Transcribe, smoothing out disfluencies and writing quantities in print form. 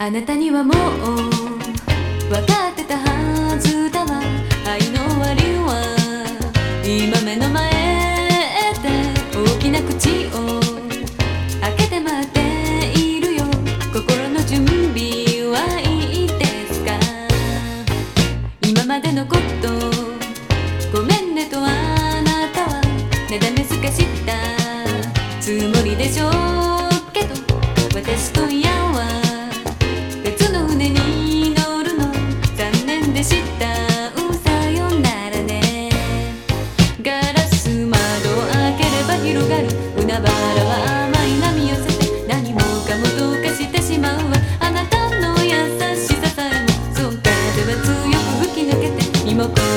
あなたにはもう分かってたはずだわ。愛の終わりは今目の前で大きな口を開けて待っているよ。心の準備はいいですか？今までのことごめんねとあなたはなだめすかしたつもりでしょうけど、私とやは別の船に乗るの残念でした。さよならね。ガラス窓を開ければ広がる海原は甘い波寄せて何もかもどうかしてしまうわ。あなたの優しささえもそう風は強く吹き抜けて身も心